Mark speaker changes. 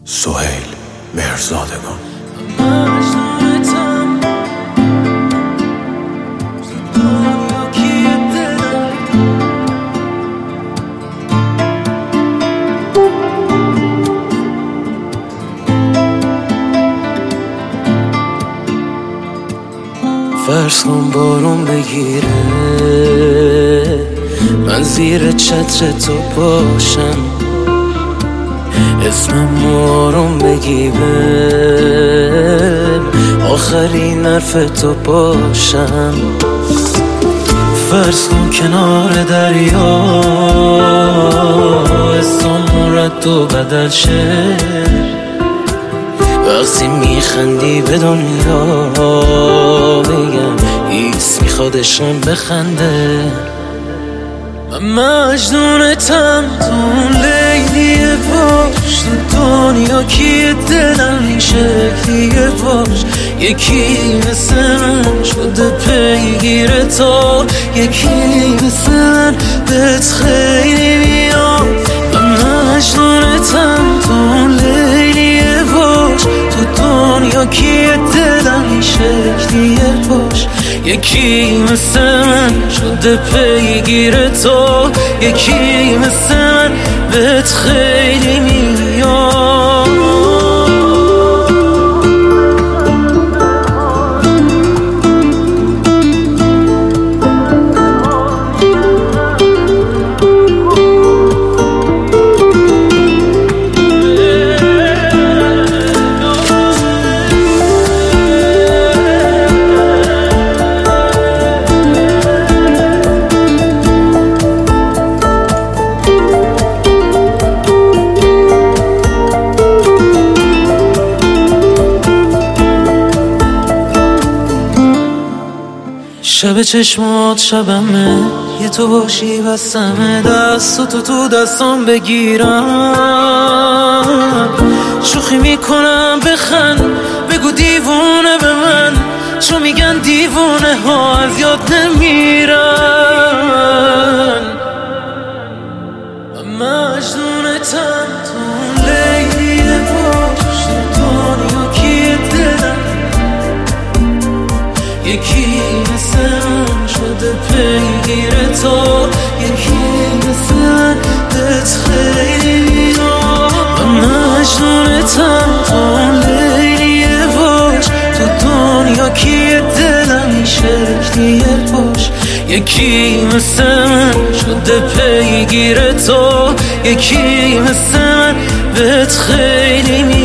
Speaker 1: سهیل مهرزادگان.
Speaker 2: فرض کن بارون بگیره، من زیر چتر تو باشم، اسمم آروم بگی بهم، آخرین حرف تو باشم. فرض کن کنار دریا اسمم رد و بدل شه، وقتی میخندی به دنیا بگم ایس میخوادشم بخنده. من مجنونتم تو اون لیلی باش، تو دنیا کیه دلم این شکلیه باش، یکی مثل من شده پیگیر تو، یکی مثل من بهت خیلی میاد. من مجنونتم تو اون لیلی باش، تو دنیا کیه دلم این شکلیه باش، یکی مثل من شده پیگیر تو، یکی مثل من بهت خیلی میاد. شب چشمات شبمه، یه تو باشی بسمه، دستاتو تو دستام بگیرم، شوخی میکنم بخند، بگو دیوونه به من، چون میگن دیوونه ها از یاد نمیرن. من مجنونتم تو اون لیلی باش، تو دنیا کیه دلم، یکی مثل من شده پیگیر تو، یکی مثل من بهت خیلی میاد. من مجنونتم تو اون لیلی باش، تو دنیا کیه دلم این شکلیه باش، یکی مثل من شده پیگیر تو، یکی مثل من بهت خیلی میاد.